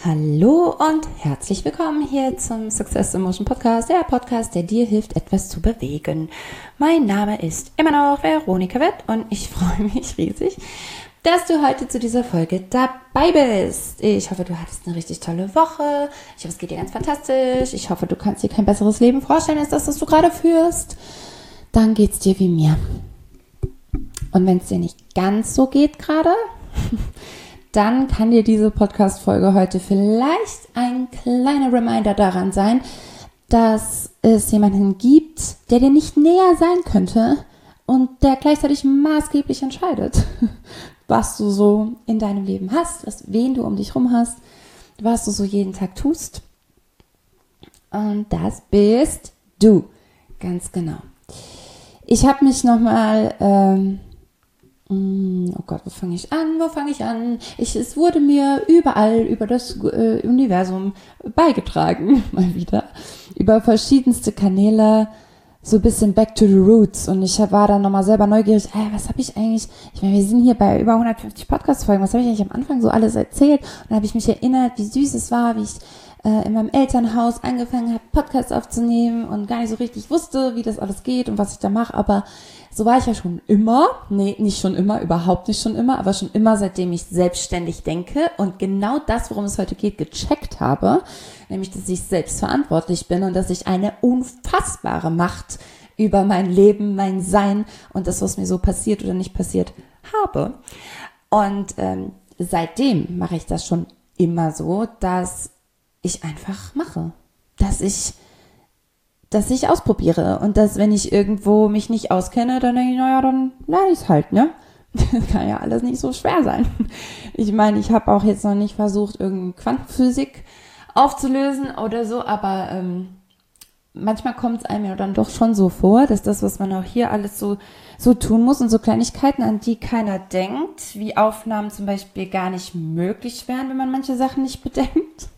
Hallo und herzlich willkommen hier zum Success in Motion Podcast, der Podcast, der dir hilft, etwas zu bewegen. Mein Name ist immer noch Veronika Wett und ich freue mich riesig, dass du heute zu dieser Folge dabei bist. Ich hoffe, du hattest eine richtig tolle Woche. Ich hoffe, es geht dir ganz fantastisch. Ich hoffe, du kannst dir kein besseres Leben vorstellen, als das, was du gerade führst. Dann geht's dir wie mir. Und wenn es dir nicht ganz so geht gerade, dann kann dir diese Podcast-Folge heute vielleicht ein kleiner Reminder daran sein, dass es jemanden gibt, der dir nicht näher sein könnte und der gleichzeitig maßgeblich entscheidet, was du so in deinem Leben hast, wen du um dich rum hast, was du so jeden Tag tust. Und das bist du. Ganz genau. Ich habe mich nochmal... oh Gott, wo fange ich an? Es wurde mir überall über das Universum beigetragen, mal wieder, über verschiedenste Kanäle, so ein bisschen back to the roots. Und ich war dann nochmal selber neugierig, was habe ich eigentlich, ich meine, wir sind hier bei über 150 Podcast-Folgen, was habe ich eigentlich am Anfang so alles erzählt? Und dann habe ich mich erinnert, wie süß es war, wie ich in meinem Elternhaus angefangen habe, Podcasts aufzunehmen und gar nicht so richtig wusste, wie das alles geht und was ich da mache, aber so war ich ja schon immer, überhaupt nicht schon immer, aber schon immer, seitdem ich selbstständig denke und genau das, worum es heute geht, gecheckt habe, nämlich, dass ich selbst verantwortlich bin und dass ich eine unfassbare Macht über mein Leben, mein Sein und das, was mir so passiert oder nicht passiert, habe. Und seitdem mache ich das schon immer so, dass ich einfach mache, dass ich ausprobiere und dass, wenn ich irgendwo mich nicht auskenne, dann denke ich, naja, dann lerne ich es halt, ne? Das kann ja alles nicht so schwer sein. Ich meine, ich habe auch jetzt noch nicht versucht, irgendeine Quantenphysik aufzulösen oder so, aber manchmal kommt es einem ja dann doch schon so vor, dass das, was man auch hier alles so tun muss und so Kleinigkeiten, an die keiner denkt, wie Aufnahmen zum Beispiel gar nicht möglich wären, wenn man manche Sachen nicht bedenkt.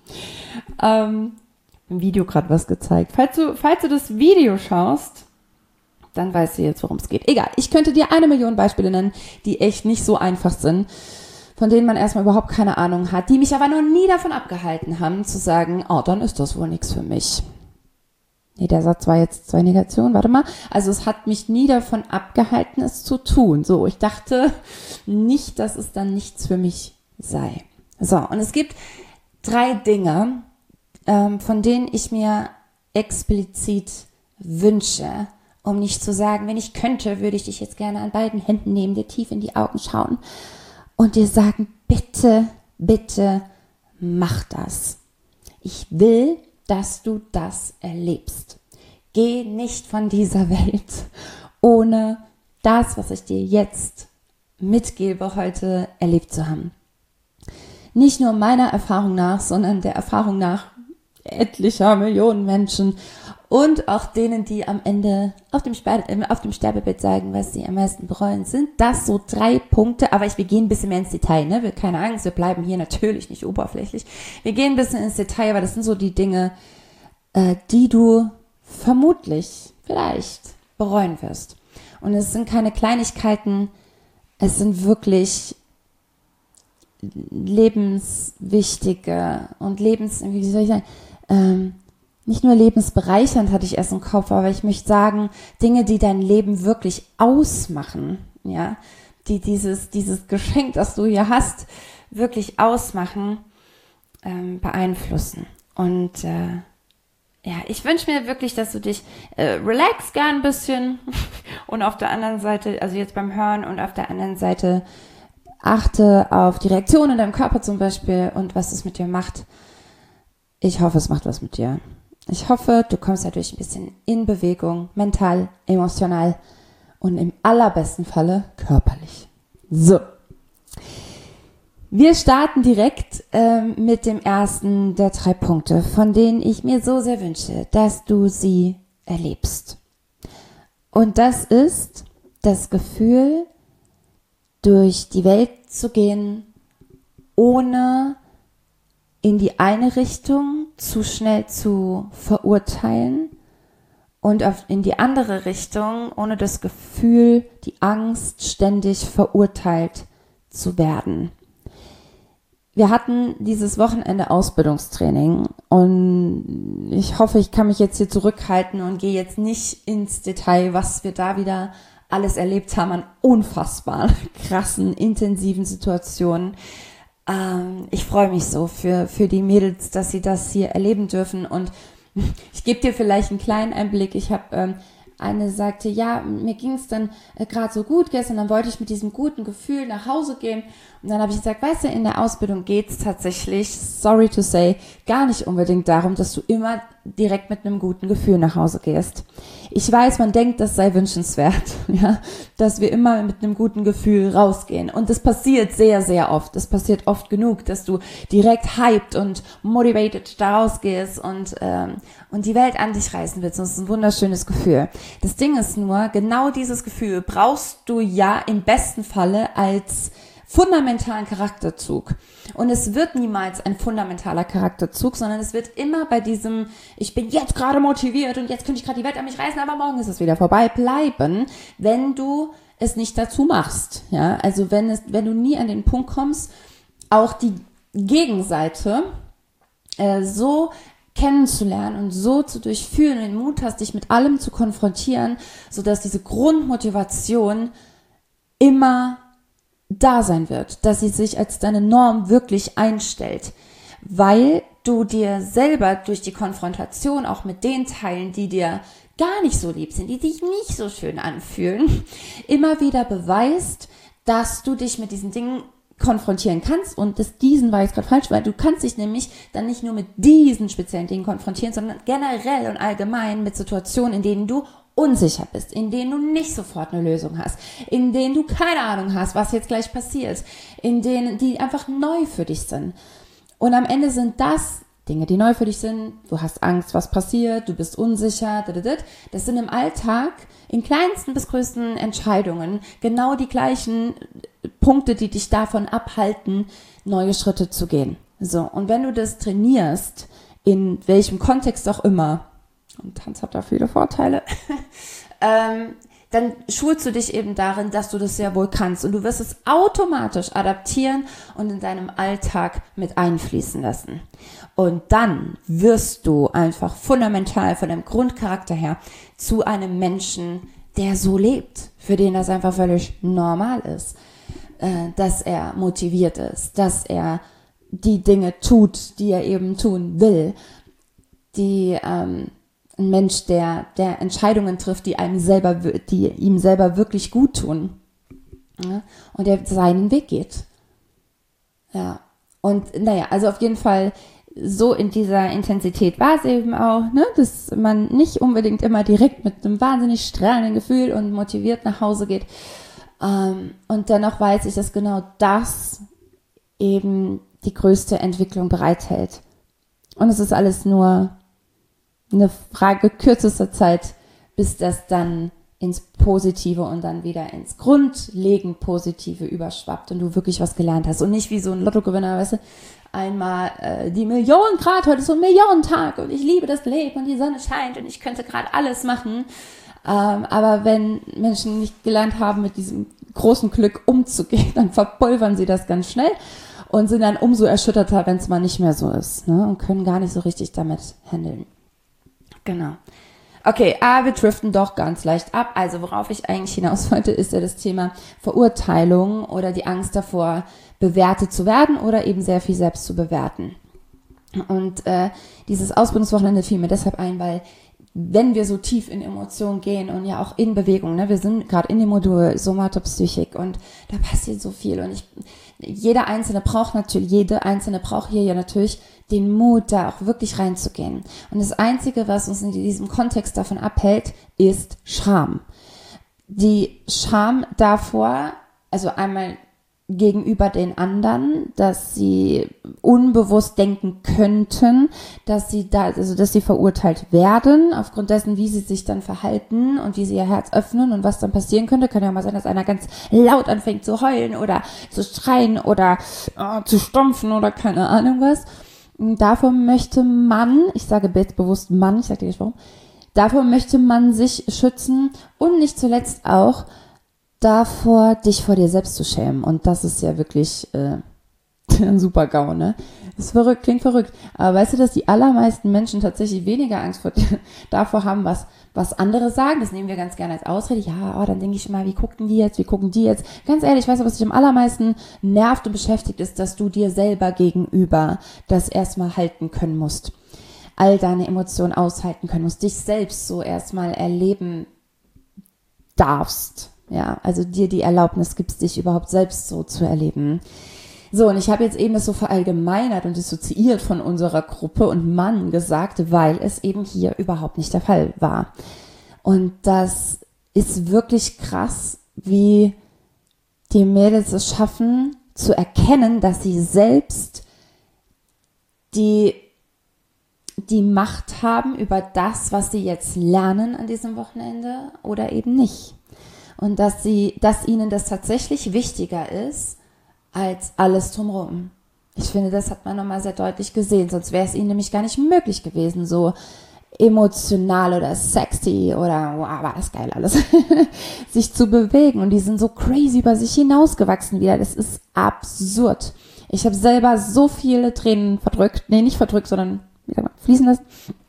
Im Video gerade was gezeigt. Falls du das Video schaust, dann weißt du jetzt, worum es geht. Egal, ich könnte dir 1 Million Beispiele nennen, die echt nicht so einfach sind, von denen man erstmal überhaupt keine Ahnung hat, die mich aber noch nie davon abgehalten haben, zu sagen, oh, dann ist das wohl nichts für mich. Nee, der Satz war jetzt 2 Negationen, warte mal. Also es hat mich nie davon abgehalten, es zu tun. So, ich dachte nicht, dass es dann nichts für mich sei. So, und es gibt 3 Dinge, von denen ich mir explizit wünsche, um nicht zu sagen, wenn ich könnte, würde ich dich jetzt gerne an beiden Händen nehmen, dir tief in die Augen schauen und dir sagen, bitte, bitte, mach das. Ich will, dass du das erlebst. Geh nicht von dieser Welt ohne das, was ich dir jetzt mitgebe, heute erlebt zu haben. Nicht nur meiner Erfahrung nach, sondern der Erfahrung nach etlicher Millionen Menschen und auch denen, die am Ende auf dem Sterbebett sagen, was sie am meisten bereuen, sind das so 3 Punkte, aber wir gehen ein bisschen mehr ins Detail, ne? Keine Angst, wir bleiben hier natürlich nicht oberflächlich. Wir gehen ein bisschen ins Detail, aber das sind so die Dinge, die du vermutlich, vielleicht bereuen wirst. Und es sind keine Kleinigkeiten, es sind wirklich lebenswichtige und nicht nur lebensbereichernd hatte ich erst im Kopf, aber ich möchte sagen, Dinge, die dein Leben wirklich ausmachen, ja, die dieses Geschenk, das du hier hast, wirklich ausmachen, beeinflussen. Und ich wünsche mir wirklich, dass du dich relax gern ein bisschen und auf der anderen Seite, also jetzt beim Hören und auf der anderen Seite achte auf die Reaktion in deinem Körper zum Beispiel und was es mit dir macht. Ich hoffe, es macht was mit dir. Ich hoffe, du kommst dadurch ein bisschen in Bewegung, mental, emotional und im allerbesten Falle körperlich. So. Wir starten direkt mit dem ersten der 3 Punkte, von denen ich mir so sehr wünsche, dass du sie erlebst. Und das ist das Gefühl, durch die Welt zu gehen, ohne in die eine Richtung zu schnell zu verurteilen und in die andere Richtung, ohne das Gefühl, die Angst, ständig verurteilt zu werden. wir hatten dieses Wochenende Ausbildungstraining und ich hoffe, ich kann mich jetzt hier zurückhalten und gehe jetzt nicht ins Detail, was wir da wieder alles erlebt haben an unfassbar krassen, intensiven Situationen. Ich freue mich so für die Mädels, dass sie das hier erleben dürfen, und ich gebe dir vielleicht einen kleinen Einblick. Ich habe eine sagte, ja, mir ging es dann gerade so gut gestern, dann wollte ich mit diesem guten Gefühl nach Hause gehen, und dann habe ich gesagt, weißt du, in der Ausbildung geht's tatsächlich, sorry to say, gar nicht unbedingt darum, dass du immer direkt mit einem guten Gefühl nach Hause gehst. Ich weiß, man denkt, das sei wünschenswert, ja, dass wir immer mit einem guten Gefühl rausgehen, und das passiert sehr, sehr oft. Das passiert oft genug, dass du direkt hyped und motivated da rausgehst und die Welt an dich reißen willst. Und das ist ein wunderschönes Gefühl. Das Ding ist nur, genau dieses Gefühl brauchst du ja im besten Falle als fundamentalen Charakterzug. Und es wird niemals ein fundamentaler Charakterzug, sondern es wird immer bei diesem, ich bin jetzt gerade motiviert und jetzt könnte ich gerade die Welt an mich reißen, aber morgen ist es wieder vorbei, bleiben, wenn du es nicht dazu machst. Ja, also wenn du nie an den Punkt kommst, auch die Gegenseite so kennenzulernen und so zu durchfühlen und den Mut hast, dich mit allem zu konfrontieren, sodass diese Grundmotivation immer da sein wird, dass sie sich als deine Norm wirklich einstellt, weil du dir selber durch die Konfrontation auch mit den Teilen, die dir gar nicht so lieb sind, die dich nicht so schön anfühlen, immer wieder beweist, dass du dich mit diesen Dingen konfrontieren kannst, und diesen war jetzt gerade falsch, weil du kannst dich nämlich dann nicht nur mit diesen speziellen Dingen konfrontieren, sondern generell und allgemein mit Situationen, in denen du unsicher bist, in denen du nicht sofort eine Lösung hast, in denen du keine Ahnung hast, was jetzt gleich passiert, in denen die einfach neu für dich sind. Und am Ende sind das Dinge, die neu für dich sind. Du hast Angst, was passiert, du bist unsicher, das sind im Alltag in kleinsten bis größten Entscheidungen genau die gleichen Punkte, die dich davon abhalten, neue Schritte zu gehen. So, und wenn du das trainierst, in welchem Kontext auch immer, und Tanz hat da viele Vorteile, dann schulst du dich eben darin, dass du das sehr wohl kannst, und du wirst es automatisch adaptieren und in deinem Alltag mit einfließen lassen. Und dann wirst du einfach fundamental von deinem Grundcharakter her zu einem Menschen, der so lebt, für den das einfach völlig normal ist, dass er motiviert ist, dass er die Dinge tut, die er eben tun will, ein Mensch, der Entscheidungen trifft, die ihm selber wirklich gut tun. Ja? Und der seinen Weg geht. Ja. Und naja, also auf jeden Fall so in dieser Intensität war es eben auch, ne, dass man nicht unbedingt immer direkt mit einem wahnsinnig strahlenden Gefühl und motiviert nach Hause geht. Und dennoch weiß ich, dass genau das eben die größte Entwicklung bereithält. Und es ist alles nur eine Frage kürzester Zeit, bis das dann ins Positive und dann wieder ins grundlegend Positive überschwappt und du wirklich was gelernt hast und nicht wie so ein Lottogewinner, weißt du, einmal die Millionen Grad, heute ist so ein Millionentag und ich liebe das Leben und die Sonne scheint und ich könnte gerade alles machen, aber wenn Menschen nicht gelernt haben, mit diesem großen Glück umzugehen, dann verpulvern sie das ganz schnell und sind dann umso erschütterter, wenn es mal nicht mehr so ist, ne, und können gar nicht so richtig damit handeln. Genau. Okay, aber wir driften doch ganz leicht ab. Also worauf ich eigentlich hinaus wollte, ist ja das Thema Verurteilung oder die Angst davor, bewertet zu werden oder eben sehr viel selbst zu bewerten. Und dieses Ausbildungswochenende fiel mir deshalb ein, weil wenn wir so tief in Emotionen gehen und ja auch in Bewegung, ne, wir sind gerade in dem Modul Somatopsychik und da passiert so viel und jede Einzelne braucht hier ja natürlich den Mut, da auch wirklich reinzugehen. Und das Einzige, was uns in diesem Kontext davon abhält, ist Scham. Die Scham davor, also einmal gegenüber den anderen, dass sie unbewusst denken könnten, dass sie verurteilt werden, aufgrund dessen, wie sie sich dann verhalten und wie sie ihr Herz öffnen und was dann passieren könnte. Kann ja mal sein, dass einer ganz laut anfängt zu heulen oder zu schreien oder zu stampfen oder keine Ahnung was. Und davor möchte man, ich sage bewusst Mann, ich sage dir nicht warum, davor möchte man sich schützen und nicht zuletzt auch davor, dich vor dir selbst zu schämen. Und das ist ja wirklich ein Super-GAU, ne? Ist verrückt, klingt verrückt. Aber weißt du, dass die allermeisten Menschen tatsächlich weniger Angst davor haben, was andere sagen? Das nehmen wir ganz gerne als Ausrede. Ja, dann denke ich mal, wie gucken die jetzt? Ganz ehrlich, weißt du, was dich am allermeisten nervt und beschäftigt, ist, dass du dir selber gegenüber das erstmal halten können musst. All deine Emotionen aushalten können musst. Dich selbst so erstmal erleben darfst. Ja, also dir die Erlaubnis gibst, dich überhaupt selbst so zu erleben. So, und ich habe jetzt eben das so verallgemeinert und dissoziiert von unserer Gruppe und Mann gesagt, weil es eben hier überhaupt nicht der Fall war. Und das ist wirklich krass, wie die Mädels es schaffen, zu erkennen, dass sie selbst die Macht haben über das, was sie jetzt lernen an diesem Wochenende oder eben nicht. Und dass ihnen das tatsächlich wichtiger ist, als alles drumherum. Ich finde, das hat man nochmal sehr deutlich gesehen, sonst wäre es ihnen nämlich gar nicht möglich gewesen, so emotional oder sexy oder wow, war das geil alles, sich zu bewegen. Und die sind so crazy über sich hinausgewachsen wieder. Das ist absurd. Ich habe selber so viele Tränen verdrückt, nee, nicht verdrückt, sondern fließen lassen,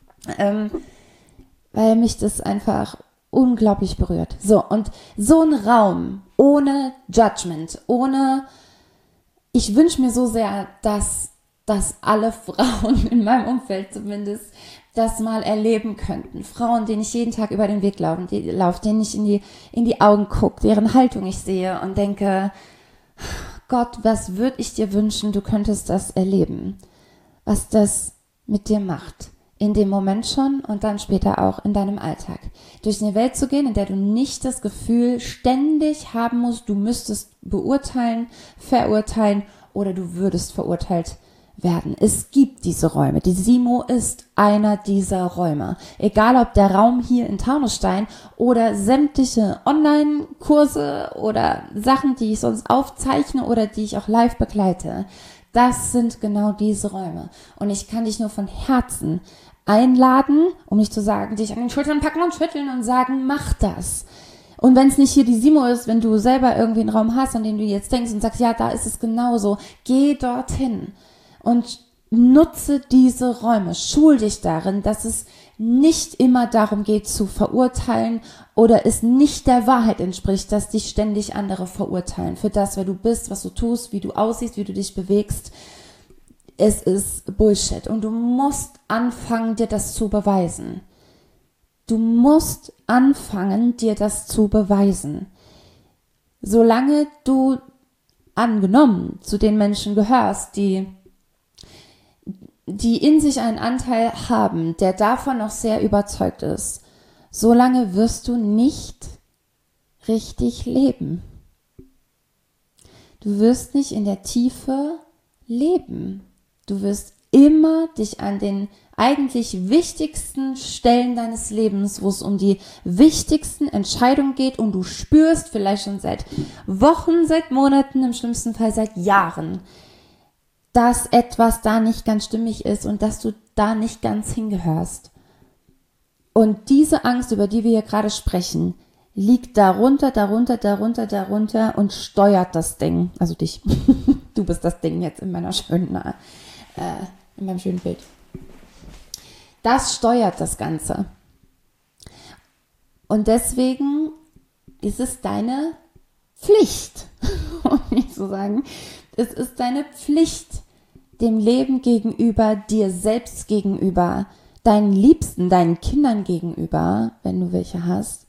weil mich das einfach unglaublich berührt. So, und so ein Raum ohne Judgment, ich wünsche mir so sehr, dass alle Frauen in meinem Umfeld zumindest das mal erleben könnten. Frauen, denen ich jeden Tag über den Weg laufe, denen ich in die Augen gucke, deren Haltung ich sehe und denke, Gott, was würde ich dir wünschen, du könntest das erleben, was das mit dir macht. In dem Moment schon und dann später auch in deinem Alltag. Durch eine Welt zu gehen, in der du nicht das Gefühl ständig haben musst, du müsstest beurteilen, verurteilen oder du würdest verurteilt werden. Es gibt diese Räume. Die SIMO ist einer dieser Räume. Egal ob der Raum hier in Taunusstein oder sämtliche Online-Kurse oder Sachen, die ich sonst aufzeichne oder die ich auch live begleite. Das sind genau diese Räume. Und ich kann dich nur von Herzen einladen, um nicht zu sagen, dich an den Schultern packen und schütteln und sagen, mach das. Und wenn es nicht hier die SIMO ist, wenn du selber irgendwie einen Raum hast, an den du jetzt denkst und sagst, ja, da ist es genauso, geh dorthin und nutze diese Räume. Schul dich darin, dass es nicht immer darum geht, zu verurteilen oder es nicht der Wahrheit entspricht, dass dich ständig andere verurteilen für das, wer du bist, was du tust, wie du aussiehst, wie du dich bewegst. Es ist Bullshit und du musst anfangen, dir das zu beweisen. Du musst anfangen, dir das zu beweisen. Solange du angenommen zu den Menschen gehörst, die in sich einen Anteil haben, der davon noch sehr überzeugt ist, solange wirst du nicht richtig leben. Du wirst nicht in der Tiefe leben. Du wirst immer dich an den eigentlich wichtigsten Stellen deines Lebens, wo es um die wichtigsten Entscheidungen geht und du spürst vielleicht schon seit Wochen, seit Monaten, im schlimmsten Fall seit Jahren, dass etwas da nicht ganz stimmig ist und dass du da nicht ganz hingehörst. Und diese Angst, über die wir hier gerade sprechen, liegt darunter und steuert das Ding. Also dich. Du bist das Ding jetzt in meinem schönen Bild. Das steuert das Ganze. Und deswegen ist es deine Pflicht, um nicht zu sagen, es ist deine Pflicht, dem Leben gegenüber, dir selbst gegenüber, deinen Liebsten, deinen Kindern gegenüber, wenn du welche hast,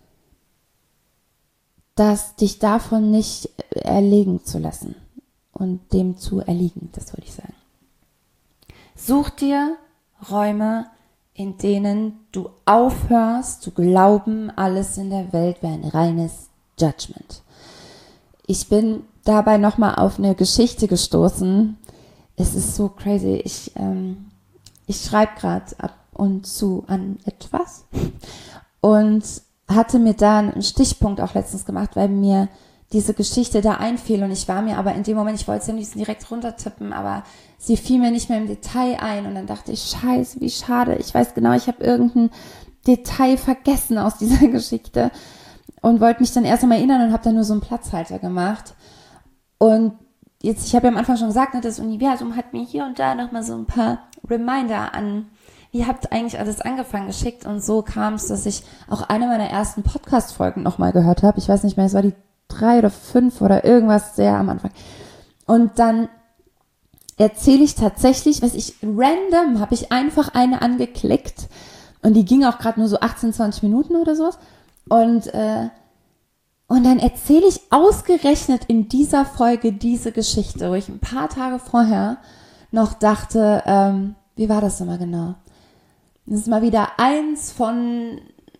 dass dich davon nicht erlegen zu lassen und dem zu erliegen, das würde ich sagen. Such dir Räume, in denen du aufhörst zu glauben, alles in der Welt wäre ein reines Judgment. Ich bin dabei nochmal auf eine Geschichte gestoßen. Es ist so crazy. Ich schreibe gerade ab und zu an etwas und hatte mir da einen Stichpunkt auch letztens gemacht, weil mir diese Geschichte da einfiel und ich war mir aber in dem Moment, ich wollte sie am liebsten direkt runtertippen, aber sie fiel mir nicht mehr im Detail ein und dann dachte ich, scheiße, wie schade. Ich weiß genau, ich habe irgendein Detail vergessen aus dieser Geschichte und wollte mich dann erst einmal erinnern und habe dann nur so einen Platzhalter gemacht. Und jetzt, ich habe ja am Anfang schon gesagt, ne, das Universum hat mir hier und da nochmal so ein paar Reminder an, wie habt eigentlich alles angefangen geschickt, und so kam es, dass ich auch eine meiner ersten Podcast-Folgen nochmal gehört habe. Ich weiß nicht mehr, es war die 3 oder 5 oder irgendwas sehr am Anfang. Und dann erzähle ich tatsächlich, random habe ich einfach eine angeklickt und die ging auch gerade nur so 18, 20 Minuten oder sowas. Und dann erzähle ich ausgerechnet in dieser Folge diese Geschichte, wo ich ein paar Tage vorher noch dachte, wie war das nochmal genau? Das ist mal wieder eins von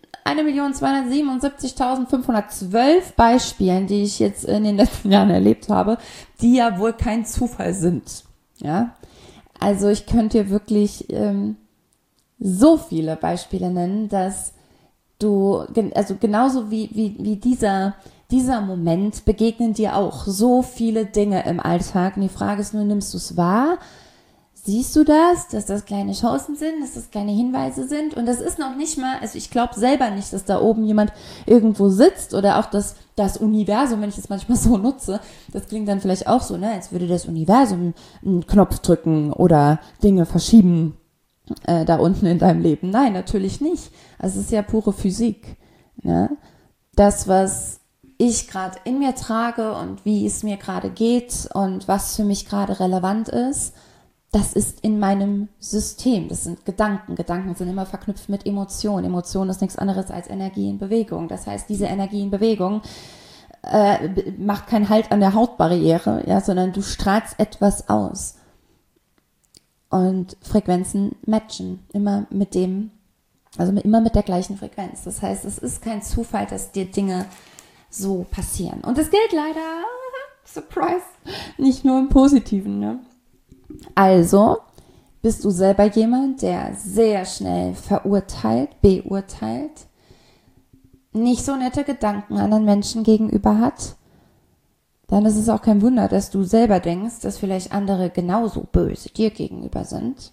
1.277.512 Beispielen, die ich jetzt in den letzten Jahren erlebt habe, die ja wohl kein Zufall sind. Ja, also ich könnte dir wirklich so viele Beispiele nennen, dass du, also genauso wie dieser Moment, begegnen dir auch so viele Dinge im Alltag. Und die Frage ist nur, nimmst du es wahr? Siehst du das, dass das kleine Chancen sind, dass das kleine Hinweise sind? Und das ist noch nicht mal, also ich glaube selber nicht, dass da oben jemand irgendwo sitzt, oder auch das Universum, wenn ich das manchmal so nutze, das klingt dann vielleicht auch so, ne, als würde das Universum einen Knopf drücken oder Dinge verschieben da unten in deinem Leben. Nein, natürlich nicht. Also es ist ja pure Physik. Ne? Das, was ich gerade in mir trage und wie es mir gerade geht und was für mich gerade relevant ist, das ist in meinem System. Das sind Gedanken. Gedanken sind immer verknüpft mit Emotionen. Emotion ist nichts anderes als Energie in Bewegung. Das heißt, diese Energie in Bewegung macht keinen Halt an der Hautbarriere, ja, sondern du strahlst etwas aus. Und Frequenzen matchen immer mit immer mit der gleichen Frequenz. Das heißt, es ist kein Zufall, dass dir Dinge so passieren. Und das gilt leider, Surprise, nicht nur im Positiven, ne? Also bist du selber jemand, der sehr schnell beurteilt, nicht so nette Gedanken anderen Menschen gegenüber hat, dann ist es auch kein Wunder, dass du selber denkst, dass vielleicht andere genauso böse dir gegenüber sind.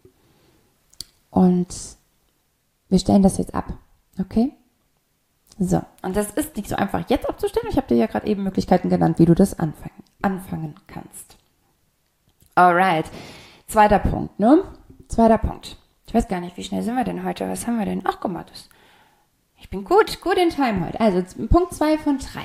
Und wir stellen das jetzt ab, okay? So, und das ist nicht so einfach jetzt abzustellen. Ich habe dir ja gerade eben Möglichkeiten genannt, wie du das anfangen kannst. Alright, zweiter Punkt, ne? Ich weiß gar nicht, wie schnell sind wir denn heute? Was haben wir denn? Ach, guck mal, ich bin gut in Time heute. Also, Punkt 2 von 3.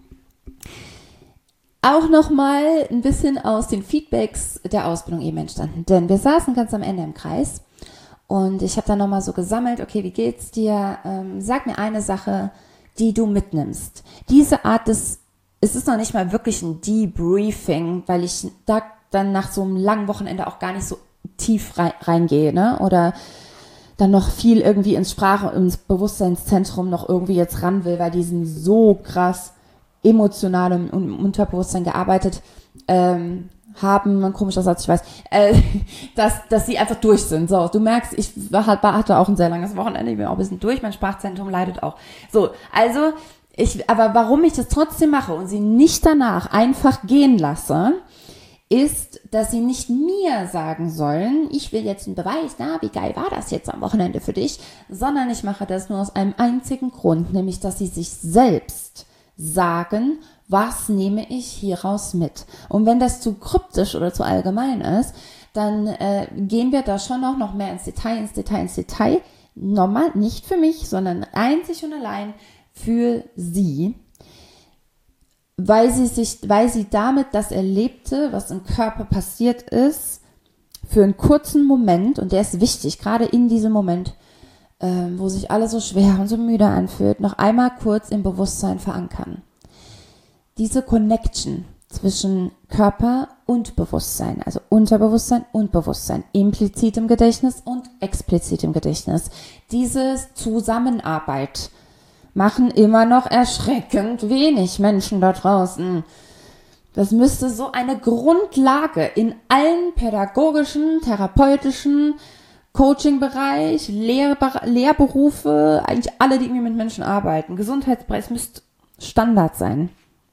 Auch nochmal ein bisschen aus den Feedbacks der Ausbildung eben entstanden. Denn wir saßen ganz am Ende im Kreis und ich habe dann nochmal so gesammelt, okay, wie geht's dir? Sag mir eine Sache, die du mitnimmst. Diese Art es ist noch nicht mal wirklich ein Debriefing, weil ich da dann nach so einem langen Wochenende auch gar nicht so tief reingehe, ne? Oder dann noch viel irgendwie ins Bewusstseinszentrum noch irgendwie jetzt ran will, weil die sind so krass emotional im Unterbewusstsein gearbeitet haben, ein komischer Satz, ich weiß, dass sie einfach durch sind. So, du merkst, ich hatte auch ein sehr langes Wochenende, ich bin auch ein bisschen durch, mein Sprachzentrum leidet auch. So, also, aber warum ich das trotzdem mache und sie nicht danach einfach gehen lasse, ist, dass sie nicht mir sagen sollen, ich will jetzt einen Beweis, wie geil war das jetzt am Wochenende für dich, sondern ich mache das nur aus einem einzigen Grund, nämlich, dass sie sich selbst sagen, was nehme ich hieraus mit. Und wenn das zu kryptisch oder zu allgemein ist, dann gehen wir da schon noch mehr ins Detail. Nochmal, nicht für mich, sondern einzig und allein für sie, weil sie damit das Erlebte, was im Körper passiert ist, für einen kurzen Moment, und der ist wichtig, gerade in diesem Moment, wo sich alles so schwer und so müde anfühlt, noch einmal kurz im Bewusstsein verankern. Diese Connection zwischen Körper und Bewusstsein, also Unterbewusstsein und Bewusstsein, implizit im Gedächtnis und explizit im Gedächtnis, diese Zusammenarbeit machen immer noch erschreckend wenig Menschen da draußen. Das müsste so eine Grundlage in allen pädagogischen, therapeutischen, Coaching-Bereich, Lehrberufe, eigentlich alle, die irgendwie mit Menschen arbeiten. Gesundheitsbereich müsste Standard sein.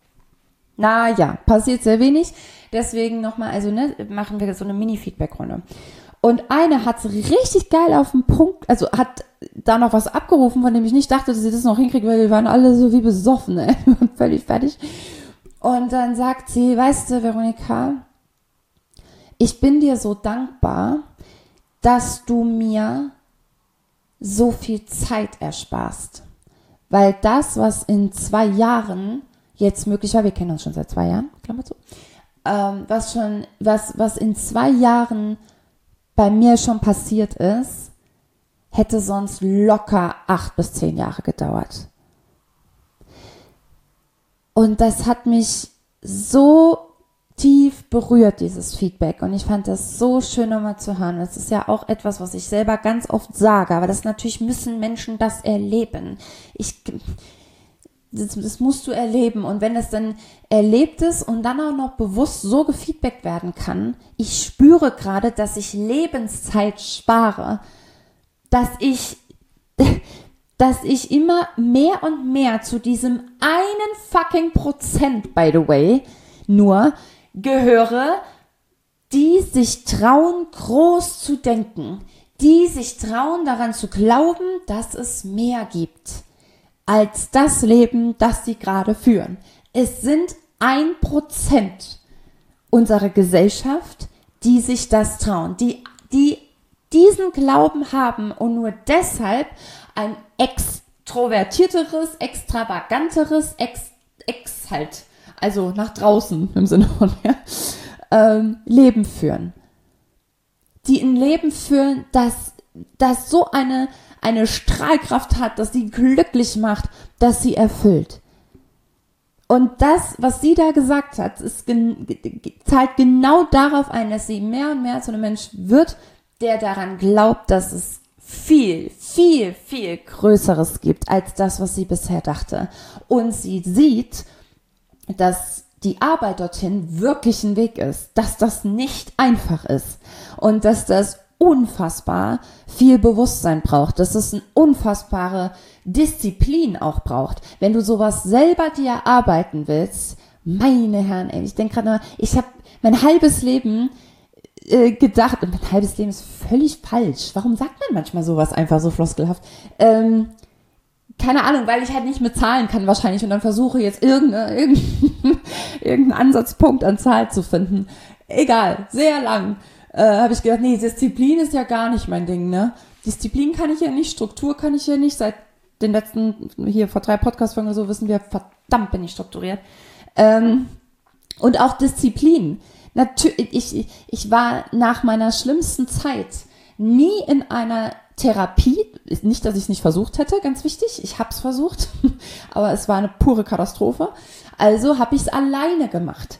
Naja, passiert sehr wenig. Deswegen nochmal, machen wir so eine Mini-Feedback-Runde. Und eine hat richtig geil auf den Punkt, also hat da noch was abgerufen, von dem ich nicht dachte, dass sie das noch hinkriegt, weil wir waren alle so wie besoffen, wir waren völlig fertig. Und dann sagt sie, weißt du, Veronika, ich bin dir so dankbar, dass du mir so viel Zeit ersparst. Weil das, was in 2 Jahren jetzt möglich war, wir kennen uns schon seit 2 Jahren, Klammer zu, was in 2 Jahren bei mir schon passiert ist, hätte sonst locker 8 bis 10 Jahre gedauert. Und das hat mich so tief berührt, dieses Feedback. Und ich fand das so schön, nochmal zu hören. Das ist ja auch etwas, was ich selber ganz oft sage. Aber natürlich müssen Menschen das erleben. Das musst du erleben. Und wenn es dann erlebt ist und dann auch noch bewusst so gefeedbackt werden kann, ich spüre gerade, dass ich Lebenszeit spare. Dass ich immer mehr und mehr zu diesem einen fucking Prozent, by the way, nur gehöre, die sich trauen, groß zu denken, die sich trauen, daran zu glauben, dass es mehr gibt als das Leben, das sie gerade führen. Es sind 1% unserer Gesellschaft, die sich das trauen, die diesen Glauben haben und nur deshalb ein extrovertierteres, extravaganteres, also nach draußen im Sinne von Leben führen. Die ein Leben führen, das so eine Strahlkraft hat, dass sie glücklich macht, dass sie erfüllt. Und das, was sie da gesagt hat, zahlt genau darauf ein, dass sie mehr und mehr zu einem Mensch wird, der daran glaubt, dass es viel, viel, viel Größeres gibt als das, was sie bisher dachte. Und sie sieht, dass die Arbeit dorthin wirklich ein Weg ist, dass das nicht einfach ist und dass das unfassbar viel Bewusstsein braucht, dass es eine unfassbare Disziplin auch braucht. Wenn du sowas selber dir erarbeiten willst, meine Herren, ey, ich denke gerade mal, ich habe mein halbes Leben gedacht, und mein halbes Leben ist völlig falsch. Warum sagt man manchmal sowas einfach so floskelhaft? Keine Ahnung, weil ich halt nicht mit Zahlen kann wahrscheinlich und dann versuche jetzt irgendeinen Ansatzpunkt an Zahl zu finden. Egal, sehr lang. Habe ich gedacht, nee, Disziplin ist ja gar nicht mein Ding, ne? Disziplin kann ich ja nicht, Struktur kann ich ja nicht. Seit den letzten, hier vor 3 Podcast-Folgen oder so, wissen wir, verdammt bin ich strukturiert. Und auch Disziplin. Natürlich, ich war nach meiner schlimmsten Zeit nie in einer Therapie, nicht, dass ich es nicht versucht hätte, ganz wichtig, ich habe es versucht, aber es war eine pure Katastrophe, also habe ich es alleine gemacht.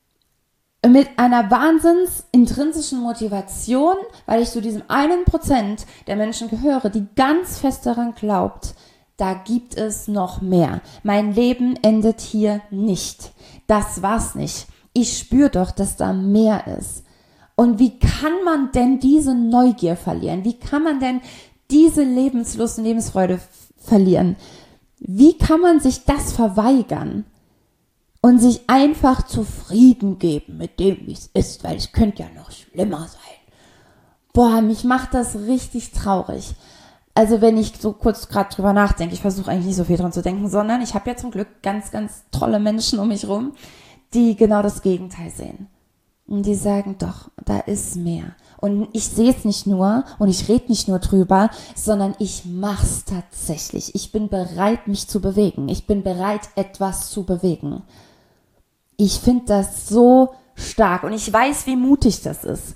Mit einer wahnsinns intrinsischen Motivation, weil ich zu diesem 1% der Menschen gehöre, die ganz fest daran glaubt, da gibt es noch mehr. Mein Leben endet hier nicht. Das war's nicht. Ich spüre doch, dass da mehr ist. Und wie kann man denn diese Neugier verlieren? Wie kann man denn diese Lebenslust und Lebensfreude verlieren? Wie kann man sich das verweigern und sich einfach zufrieden geben mit dem, wie es ist, weil es könnte ja noch schlimmer sein. Boah, mich macht das richtig traurig. Also wenn ich so kurz gerade drüber nachdenke, ich versuche eigentlich nicht so viel dran zu denken, sondern ich habe ja zum Glück ganz, ganz tolle Menschen um mich rum, die genau das Gegenteil sehen. Und die sagen, doch, da ist mehr. Und ich sehe es nicht nur und ich rede nicht nur drüber, sondern ich mach's tatsächlich. Ich bin bereit, mich zu bewegen. Ich bin bereit, etwas zu bewegen. Ich finde das so stark und ich weiß, wie mutig das ist.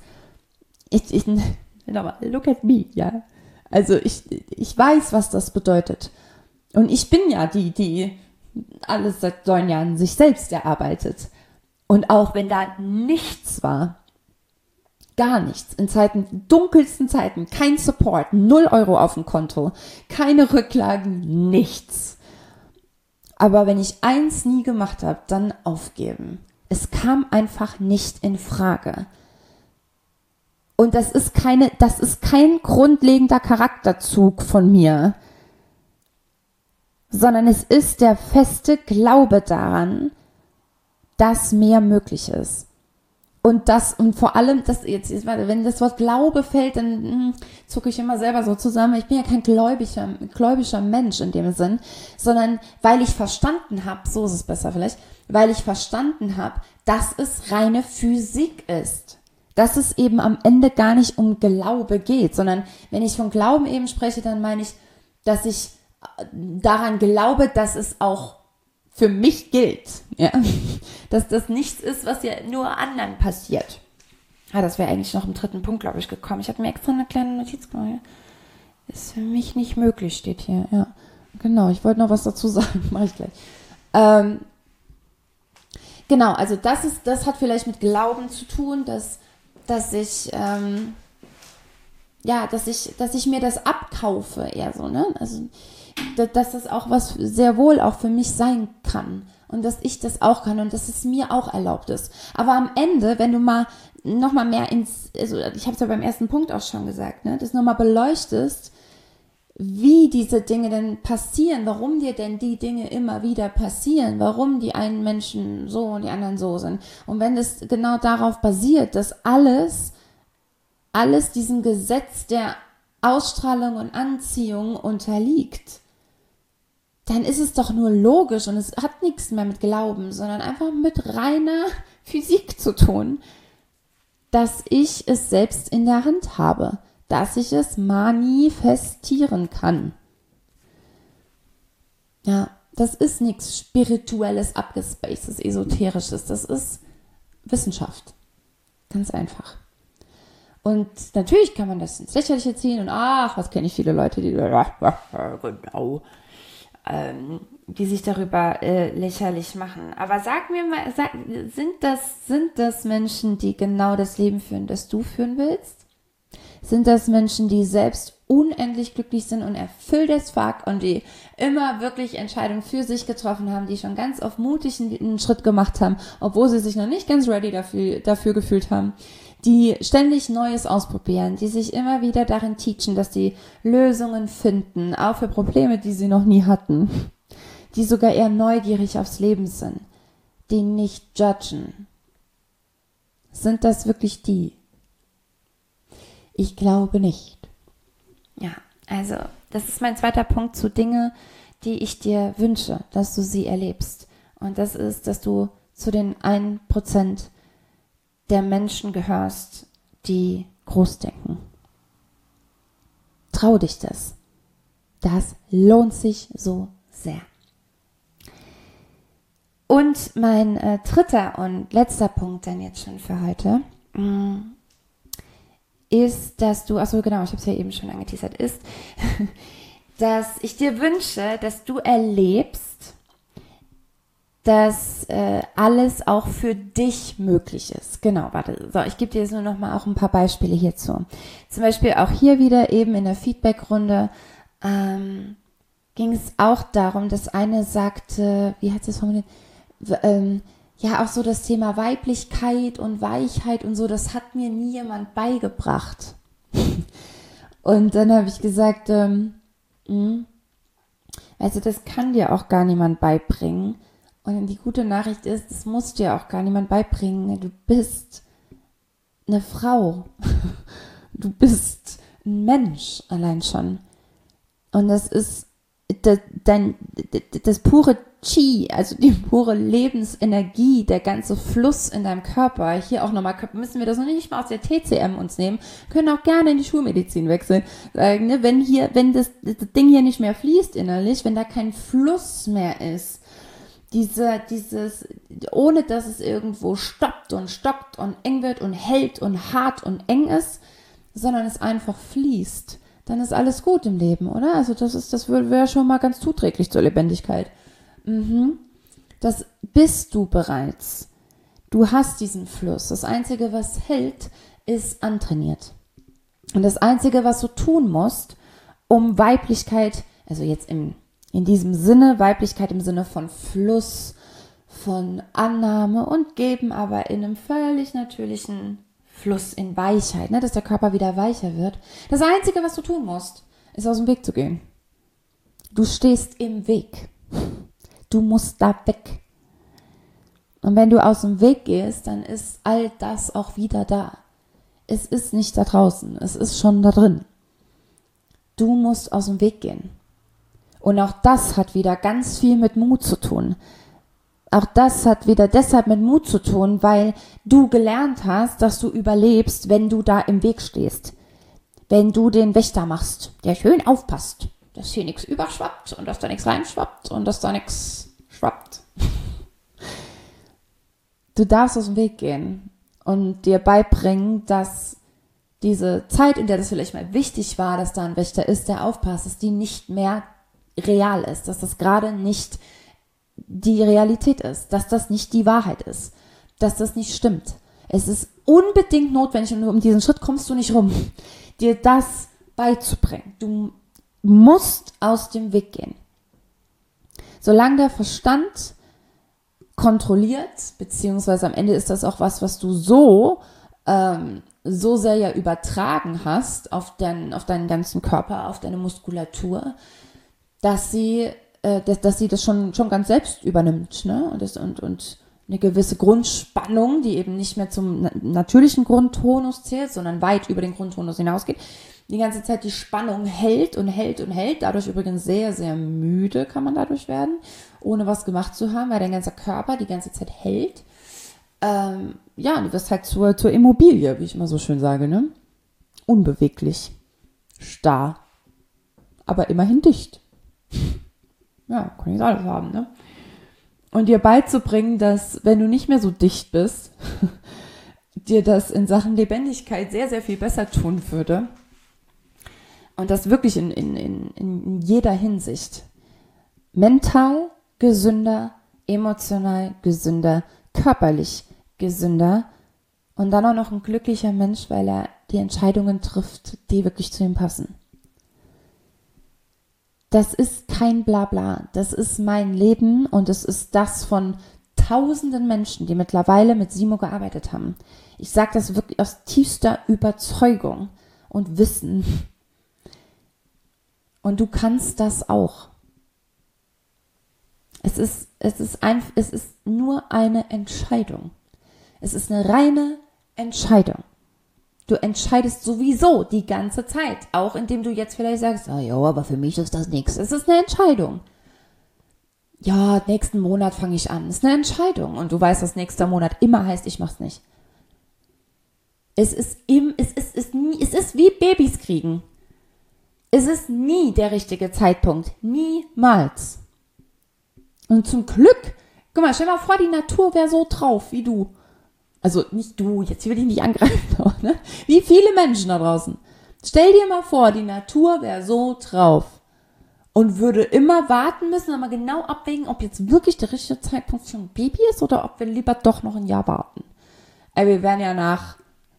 Look at me, ja. Also ich weiß, was das bedeutet. Und ich bin ja die alles seit 9 Jahren sich selbst erarbeitet. Und auch wenn da nichts war, gar nichts, in dunkelsten Zeiten, kein Support, 0 Euro auf dem Konto, keine Rücklagen, nichts. Aber wenn ich eins nie gemacht habe, dann aufgeben. Es kam einfach nicht in Frage. Und das ist kein grundlegender Charakterzug von mir, sondern es ist der feste Glaube daran, dass mehr möglich ist. Und vor allem, wenn das Wort Glaube fällt, dann zucke ich immer selber so zusammen. Ich bin ja kein gläubischer Mensch in dem Sinn, sondern weil ich verstanden habe, so ist es besser vielleicht, weil ich verstanden habe, dass es reine Physik ist. Dass es eben am Ende gar nicht um Glaube geht, sondern wenn ich von Glauben eben spreche, dann meine ich, dass ich daran glaube, dass es auch für mich gilt, ja, dass das nichts ist, was ja nur anderen passiert. Das wäre eigentlich noch im 3. Punkt, glaube ich, gekommen. Ich habe mir extra eine kleine Notiz gemacht. Ist für mich nicht möglich, steht hier, ja. Genau, ich wollte noch was dazu sagen, mache ich gleich. Genau, also das hat vielleicht mit Glauben zu tun, dass ich mir das abkaufe, eher so, ne? Also dass das auch was sehr wohl auch für mich sein kann und dass ich das auch kann und dass es mir auch erlaubt ist. Aber am Ende, wenn du mal nochmal mehr also ich habe es ja beim 1. Punkt auch schon gesagt, ne, das nochmal beleuchtest, wie diese Dinge denn passieren, warum dir denn die Dinge immer wieder passieren, warum die einen Menschen so und die anderen so sind. Und wenn das genau darauf basiert, dass alles diesem Gesetz der Ausstrahlung und Anziehung unterliegt, dann ist es doch nur logisch und es hat nichts mehr mit Glauben, sondern einfach mit reiner Physik zu tun, dass ich es selbst in der Hand habe, dass ich es manifestieren kann. Ja, das ist nichts Spirituelles, Abgespacedes, Esoterisches, das ist Wissenschaft. Ganz einfach. Und natürlich kann man das ins Lächerliche ziehen und was kenne ich viele Leute, die genau, die sich darüber lächerlich machen. Aber sag mir mal, sind das Menschen, die genau das Leben führen, das du führen willst? Sind das Menschen, die selbst unendlich glücklich sind und erfüllt as fuck und die immer wirklich Entscheidungen für sich getroffen haben, die schon ganz oft mutig einen Schritt gemacht haben, obwohl sie sich noch nicht ganz ready dafür gefühlt haben, die ständig Neues ausprobieren, die sich immer wieder darin teachen, dass sie Lösungen finden, auch für Probleme, die sie noch nie hatten, die sogar eher neugierig aufs Leben sind, die nicht judgen. Sind das wirklich die? Ich glaube nicht. Ja, also das ist mein 2. Punkt zu Dinge, die ich dir wünsche, dass du sie erlebst. Und das ist, dass du zu den 1% der Menschen gehörst, die groß denken. Trau dich das. Das lohnt sich so sehr. Und mein 3. und letzter Punkt dann jetzt schon für heute ist, dass du, ich habe es ja eben schon angeteasert, ist, dass ich dir wünsche, dass du erlebst, dass alles auch für dich möglich ist. Genau, warte. So, ich gebe dir jetzt nur noch mal auch ein paar Beispiele hierzu. Zum Beispiel auch hier wieder eben in der Feedback-Runde ging es auch darum, dass eine sagte, wie hat sie es formuliert? Auch so das Thema Weiblichkeit und Weichheit und so, das hat mir nie jemand beigebracht. Und dann habe ich gesagt, das kann dir auch gar niemand beibringen. Und die gute Nachricht ist, das muss dir auch gar niemand beibringen. Du bist eine Frau. Du bist ein Mensch allein schon. Und das ist das pure Qi, also die pure Lebensenergie, der ganze Fluss in deinem Körper. Hier auch nochmal, müssen wir das noch nicht mal aus der TCM uns nehmen, können auch gerne in die Schulmedizin wechseln. Wenn das Ding hier nicht mehr fließt innerlich, wenn da kein Fluss mehr ist, ohne dass es irgendwo stoppt und eng wird und hält und hart und eng ist, sondern es einfach fließt, dann ist alles gut im Leben, oder? Also das wäre schon mal ganz zuträglich zur Lebendigkeit. Das bist du bereits. Du hast diesen Fluss. Das Einzige, was hält, ist antrainiert. Und das Einzige, was du tun musst, um Weiblichkeit, also jetzt in diesem Sinne, Weiblichkeit im Sinne von Fluss, von Annahme und Geben, aber in einem völlig natürlichen Fluss, in Weichheit, ne, dass der Körper wieder weicher wird. Das Einzige, was du tun musst, ist aus dem Weg zu gehen. Du stehst im Weg. Du musst da weg. Und wenn du aus dem Weg gehst, dann ist all das auch wieder da. Es ist nicht da draußen, es ist schon da drin. Du musst aus dem Weg gehen. Und auch das hat wieder ganz viel mit Mut zu tun. Auch das hat wieder deshalb mit Mut zu tun, weil du gelernt hast, dass du überlebst, wenn du da im Weg stehst. Wenn du den Wächter machst, der schön aufpasst, dass hier nichts überschwappt und dass da nichts reinschwappt und dass da nichts schwappt. Du darfst aus dem Weg gehen und dir beibringen, dass diese Zeit, in der das vielleicht mal wichtig war, dass da ein Wächter ist, der aufpasst, dass die nicht mehr real ist, dass das gerade nicht die Realität ist, dass das nicht die Wahrheit ist, dass das nicht stimmt. Es ist unbedingt notwendig und um diesen Schritt kommst du nicht rum, dir das beizubringen. Du musst aus dem Weg gehen. Solange der Verstand kontrolliert, beziehungsweise am Ende ist das auch was du so sehr ja übertragen hast auf deinen ganzen Körper, auf deine Muskulatur, dass sie das schon ganz selbst übernimmt, ne? Und eine gewisse Grundspannung, die eben nicht mehr zum natürlichen Grundtonus zählt, sondern weit über den Grundtonus hinausgeht, die ganze Zeit die Spannung hält und hält und hält, dadurch übrigens sehr, sehr müde kann man dadurch werden, ohne was gemacht zu haben, weil dein ganzer Körper die ganze Zeit hält. Ja, du wirst halt zur Immobilie, wie ich immer so schön sage, ne? Unbeweglich, starr, aber immerhin dicht. Ja, kann ich alles haben, ne? Und dir beizubringen, dass, wenn du nicht mehr so dicht bist, dir das in Sachen Lebendigkeit sehr, sehr viel besser tun würde. Und das wirklich in jeder Hinsicht. Mental gesünder, emotional gesünder, körperlich gesünder und dann auch noch ein glücklicher Mensch, weil er die Entscheidungen trifft, die wirklich zu ihm passen. Das ist kein Blabla, das ist mein Leben und es ist das von tausenden Menschen, die mittlerweile mit Simo gearbeitet haben. Ich sage das wirklich aus tiefster Überzeugung und Wissen. Und du kannst das auch. Es ist nur eine Entscheidung. Es ist eine reine Entscheidung. Du entscheidest sowieso die ganze Zeit, auch indem du jetzt vielleicht sagst, oh ja, aber für mich ist das nichts. Es ist eine Entscheidung. Ja, nächsten Monat fange ich an. Es ist eine Entscheidung. Und du weißt, dass nächster Monat immer heißt, ich mach's nicht. Es ist wie Babys kriegen. Es ist nie der richtige Zeitpunkt. Niemals. Und zum Glück, guck mal, stell dir mal vor, die Natur wäre so drauf wie du. Also nicht du, jetzt will ich nicht angreifen, ne? Wie viele Menschen da draußen. Stell dir mal vor, die Natur wäre so drauf und würde immer warten müssen, aber genau abwägen, ob jetzt wirklich der richtige Zeitpunkt für ein Baby ist oder ob wir lieber doch noch ein Jahr warten. Wir wären ja nach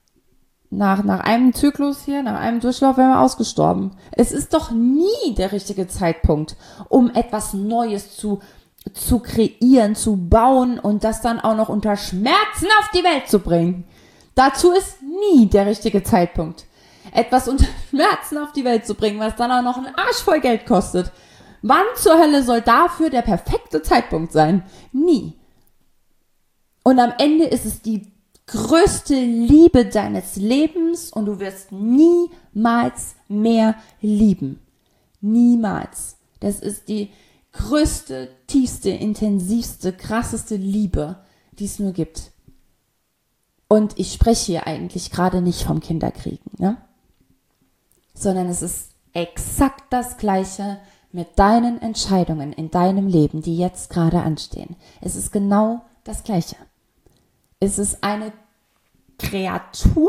einem Zyklus hier, nach einem Durchlauf wären wir ausgestorben. Es ist doch nie der richtige Zeitpunkt, um etwas Neues zu kreieren, zu bauen und das dann auch noch unter Schmerzen auf die Welt zu bringen. Dazu ist nie der richtige Zeitpunkt. Etwas unter Schmerzen auf die Welt zu bringen, was dann auch noch einen Arsch voll Geld kostet. Wann zur Hölle soll dafür der perfekte Zeitpunkt sein? Nie. Und am Ende ist es die größte Liebe deines Lebens und du wirst niemals mehr lieben. Niemals. Das ist die größte, tiefste, intensivste, krasseste Liebe, die es nur gibt. Und ich spreche hier eigentlich gerade nicht vom Kinderkriegen, ne? Sondern es ist exakt das Gleiche mit deinen Entscheidungen in deinem Leben, die jetzt gerade anstehen. Es ist genau das Gleiche. Es ist eine Kreatur,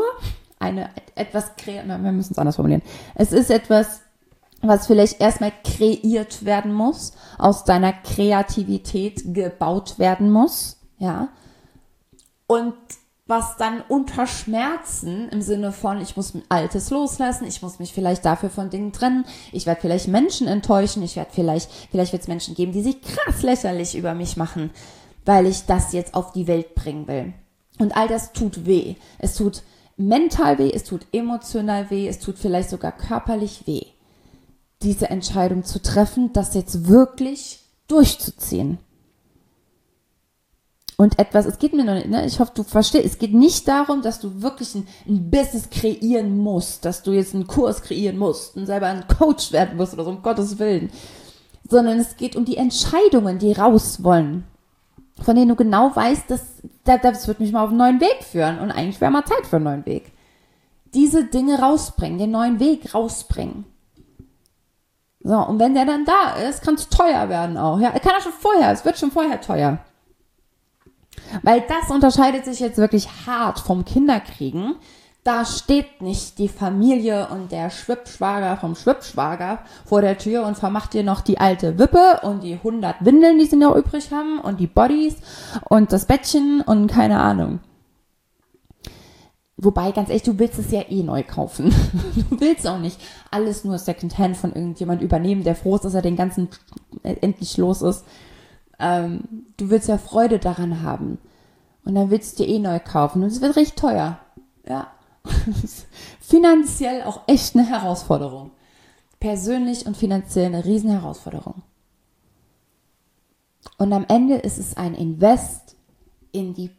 wir müssen es anders formulieren. Es ist etwas, was vielleicht erstmal kreiert werden muss, aus deiner Kreativität gebaut werden muss, ja, und was dann unter Schmerzen im Sinne von, ich muss Altes loslassen, ich muss mich vielleicht dafür von Dingen trennen, ich werde vielleicht Menschen enttäuschen, vielleicht wird es Menschen geben, die sich krass lächerlich über mich machen, weil ich das jetzt auf die Welt bringen will. Und all das tut weh. Es tut mental weh, es tut emotional weh, es tut vielleicht sogar körperlich weh, diese Entscheidung zu treffen, das jetzt wirklich durchzuziehen. Und etwas, es geht mir noch nicht, ne? Ich hoffe, du verstehst, es geht nicht darum, dass du wirklich ein Business kreieren musst, dass du jetzt einen Kurs kreieren musst und selber ein Coach werden musst oder so, um Gottes Willen. Sondern es geht um die Entscheidungen, die raus wollen, von denen du genau weißt, das wird mich mal auf einen neuen Weg führen und eigentlich wäre mal Zeit für einen neuen Weg. Diese Dinge rausbringen, den neuen Weg rausbringen. So, und wenn der dann da ist, kann es teuer werden auch. Ja, kann er schon vorher, es wird schon vorher teuer. Weil das unterscheidet sich jetzt wirklich hart vom Kinderkriegen. Da steht nicht die Familie und der Schwippschwager vom Schwippschwager vor der Tür und vermacht dir noch die alte Wippe und die 100 Windeln, die sie noch übrig haben und die Bodies und das Bettchen und keine Ahnung. Wobei, ganz ehrlich, du willst es ja eh neu kaufen. Du willst auch nicht alles nur Secondhand von irgendjemand übernehmen, der froh ist, dass er den ganzen endlich los ist. Du willst ja Freude daran haben. Und dann willst du dir eh neu kaufen. Und es wird recht teuer. Ja. Finanziell auch echt eine Herausforderung. Persönlich und finanziell eine riesen Herausforderung. Und am Ende ist es ein Invest in den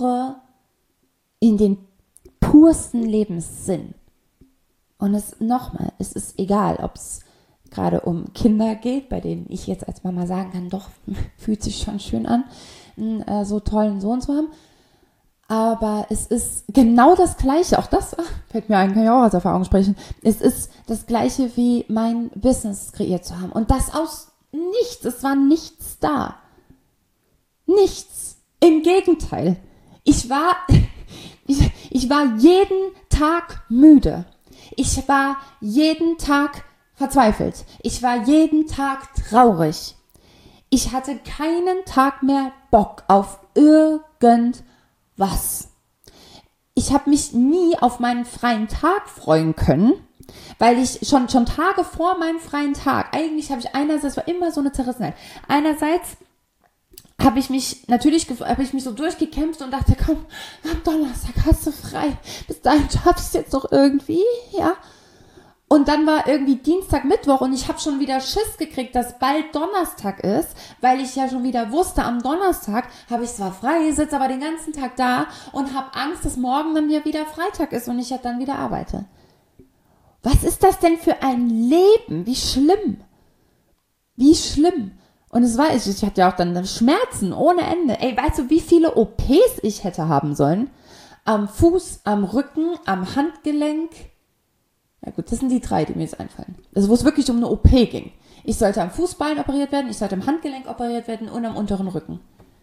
pursten Lebenssinn. Und es ist egal, ob es gerade um Kinder geht, bei denen ich jetzt als Mama sagen kann, doch, fühlt sich schon schön an, einen so tollen Sohn zu haben. Aber es ist genau das Gleiche, auch das fällt mir ein, kann ich auch aus Erfahrung sprechen, es ist das Gleiche wie mein Business kreiert zu haben. Und das aus nichts, es war nichts da. Nichts. Im Gegenteil. Ich war jeden Tag müde. Ich war jeden Tag verzweifelt. Ich war jeden Tag traurig. Ich hatte keinen Tag mehr Bock auf irgendwas. Ich habe mich nie auf meinen freien Tag freuen können, weil ich schon Tage vor meinem freien Tag, eigentlich habe ich einerseits, war immer so eine Zerrissenheit, einerseits habe ich mich so durchgekämpft und dachte, komm, am Donnerstag hast du frei. Bis dahin schaffst du es jetzt doch irgendwie, ja. Und dann war irgendwie Dienstag, Mittwoch und ich habe schon wieder Schiss gekriegt, dass bald Donnerstag ist, weil ich ja schon wieder wusste, am Donnerstag habe ich zwar frei, sitze aber den ganzen Tag da und habe Angst, dass morgen dann ja wieder Freitag ist und ich dann wieder arbeite. Was ist das denn für ein Leben? Wie schlimm. Wie schlimm. Und ich hatte ja auch dann Schmerzen ohne Ende. Ey, weißt du, wie viele OPs ich hätte haben sollen? Am Fuß, am Rücken, am Handgelenk. Ja gut, das sind die 3, die mir jetzt einfallen. Also wo es wirklich um eine OP ging. Ich sollte am Fußbein operiert werden, ich sollte am Handgelenk operiert werden und am unteren Rücken.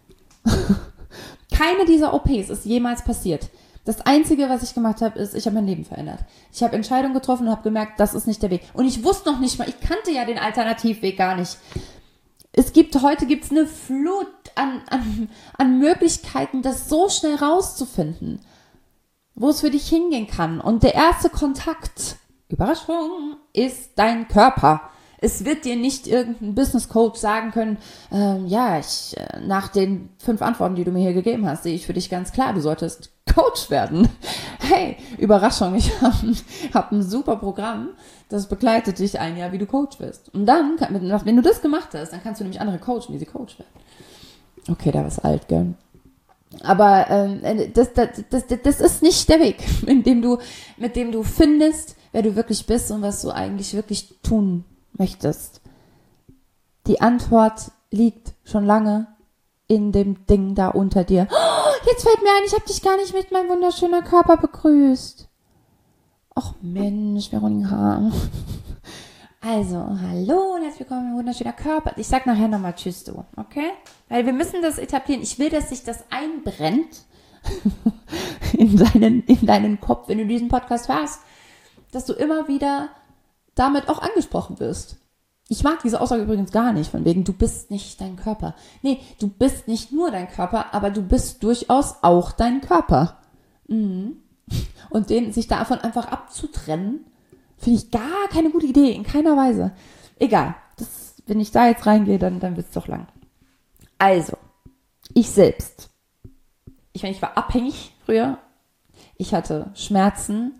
Keine dieser OPs ist jemals passiert. Das Einzige, was ich gemacht habe, ist, ich habe mein Leben verändert. Ich habe Entscheidungen getroffen und habe gemerkt, das ist nicht der Weg. Und ich wusste noch nicht mal, ich kannte ja den Alternativweg gar nicht. Heute gibt's eine Flut an Möglichkeiten, das so schnell rauszufinden, wo es für dich hingehen kann. Und der erste Kontakt, Überraschung, ist dein Körper. Es wird dir nicht irgendein Business Coach sagen können, nach den 5 Antworten, die du mir hier gegeben hast, sehe ich für dich ganz klar, du solltest Coach werden. Hey, Überraschung, ich hab ein super Programm, das begleitet dich ein Jahr, wie du Coach wirst. Und dann, wenn du das gemacht hast, dann kannst du nämlich andere coachen, wie sie Coach werden. Okay, da war's alt, gell? Aber das ist nicht der Weg, mit dem du findest, wer du wirklich bist und was du eigentlich wirklich tun möchtest. Die Antwort liegt schon lange in dem Ding da unter dir. Oh, jetzt fällt mir ein, ich habe dich gar nicht mit meinem wunderschönen Körper begrüßt. Ach Mensch, Veronika. Also, hallo und herzlich willkommen, mein wunderschöner Körper. Ich sag nachher nochmal Tschüss, du, okay? Weil wir müssen das etablieren. Ich will, dass sich das einbrennt in deinen Kopf, wenn du diesen Podcast hörst, dass du immer wieder damit auch angesprochen wirst. Ich mag diese Aussage übrigens gar nicht, von wegen, du bist nicht dein Körper. Nee, du bist nicht nur dein Körper, aber du bist durchaus auch dein Körper. Mhm. Und sich davon einfach abzutrennen, finde ich gar keine gute Idee, in keiner Weise. Egal, wenn ich da jetzt reingehe, dann wird es doch lang. Also, ich selbst. Ich war abhängig früher. Ich hatte Schmerzen.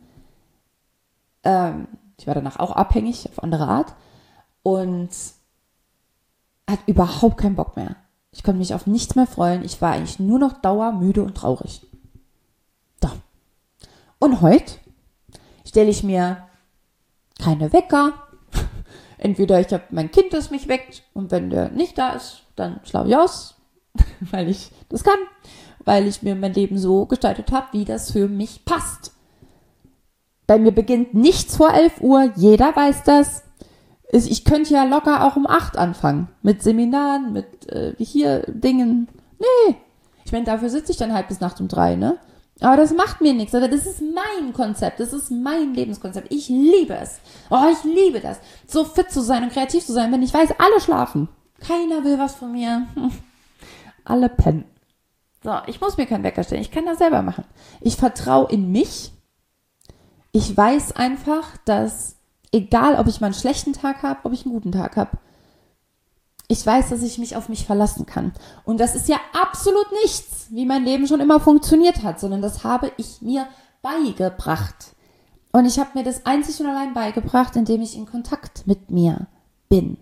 Ich war danach auch abhängig, auf andere Art. Und hatte überhaupt keinen Bock mehr. Ich konnte mich auf nichts mehr freuen. Ich war eigentlich nur noch dauermüde und traurig. Da. Und heute stelle ich mir keine Wecker. Entweder ich habe mein Kind, das mich weckt, und wenn der nicht da ist, dann schlafe ich aus, weil ich das kann, weil ich mir mein Leben so gestaltet habe, wie das für mich passt. Bei mir beginnt nichts vor 11 Uhr, jeder weiß das. Ich könnte ja locker auch um 8 anfangen, mit Seminaren, mit hier Dingen. Nee, ich meine, dafür sitze ich dann halt bis nachts um 3, ne? Aber das macht mir nichts. Aber das ist mein Konzept. Das ist mein Lebenskonzept. Ich liebe es. Oh, ich liebe das. So fit zu sein und kreativ zu sein, wenn ich weiß, alle schlafen. Keiner will was von mir. Alle pennen. So, ich muss mir keinen Wecker stellen. Ich kann das selber machen. Ich vertraue in mich. Ich weiß einfach, dass egal, ob ich mal einen schlechten Tag habe, ob ich einen guten Tag habe, ich weiß, dass ich mich auf mich verlassen kann. Und das ist ja absolut nichts, wie mein Leben schon immer funktioniert hat, sondern das habe ich mir beigebracht. Und ich habe mir das einzig und allein beigebracht, indem ich in Kontakt mit mir bin.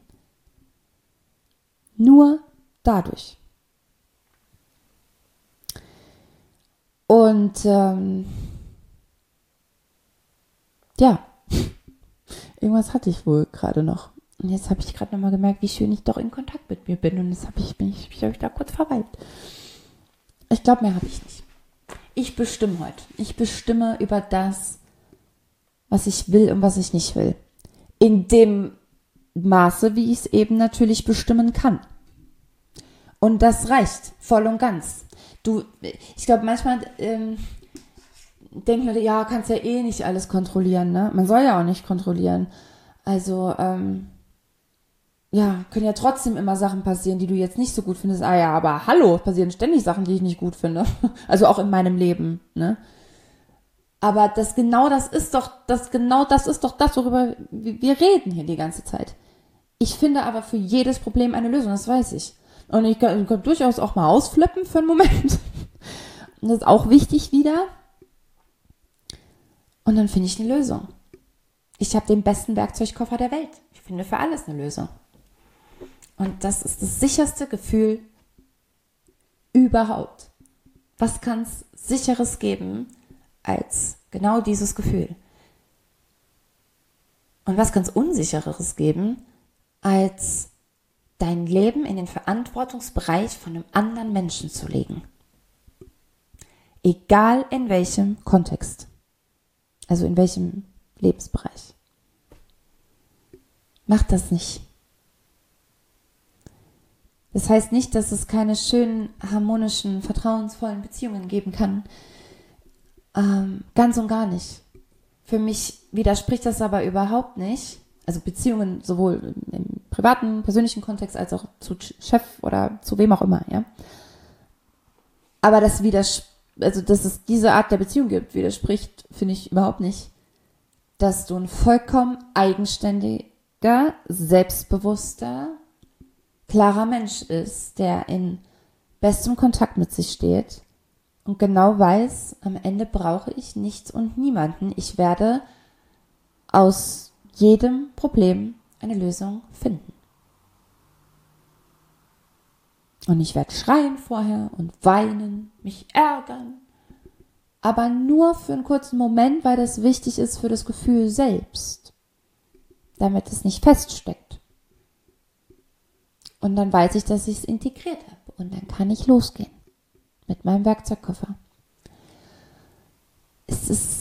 Nur dadurch. Und ja, irgendwas hatte ich wohl gerade noch. Und jetzt habe ich gerade nochmal gemerkt, wie schön ich doch in Kontakt mit mir bin. Und jetzt bin ich da kurz verweilt. Ich glaube, mehr habe ich nicht. Ich bestimme heute. Ich bestimme über das, was ich will und was ich nicht will. In dem Maße, wie ich es eben natürlich bestimmen kann. Und das reicht voll und ganz. Ich glaube, manchmal denken Leute, ja, kannst ja eh nicht alles kontrollieren, ne? Man soll ja auch nicht kontrollieren. Also, ja, können ja trotzdem immer Sachen passieren, die du jetzt nicht so gut findest. Ah ja, aber hallo, passieren ständig Sachen, die ich nicht gut finde. Also auch in meinem Leben, ne? Aber das ist doch das, worüber wir reden hier die ganze Zeit. Ich finde aber für jedes Problem eine Lösung, das weiß ich. Und ich kann durchaus auch mal ausflippen für einen Moment. Und das ist auch wichtig wieder. Und dann finde ich eine Lösung. Ich habe den besten Werkzeugkoffer der Welt. Ich finde für alles eine Lösung. Und das ist das sicherste Gefühl überhaupt. Was kann es Sicheres geben als genau dieses Gefühl? Und was kann es Unsichereres geben, als dein Leben in den Verantwortungsbereich von einem anderen Menschen zu legen? Egal in welchem Kontext. Also in welchem Lebensbereich. Mach das nicht. Das heißt nicht, dass es keine schönen, harmonischen, vertrauensvollen Beziehungen geben kann. Ganz und gar nicht. Für mich widerspricht das aber überhaupt nicht. Also Beziehungen sowohl im privaten, persönlichen Kontext als auch zu Chef oder zu wem auch immer, ja. Aber dass es diese Art der Beziehung gibt, widerspricht, finde ich überhaupt nicht, dass du ein vollkommen eigenständiger, selbstbewusster, klarer Mensch ist, der in bestem Kontakt mit sich steht und genau weiß, am Ende brauche ich nichts und niemanden. Ich werde aus jedem Problem eine Lösung finden. Und ich werde schreien vorher und weinen, mich ärgern, aber nur für einen kurzen Moment, weil das wichtig ist für das Gefühl selbst, damit es nicht feststeckt. Und dann weiß ich, dass ich es integriert habe. Und dann kann ich losgehen mit meinem Werkzeugkoffer. Es ist,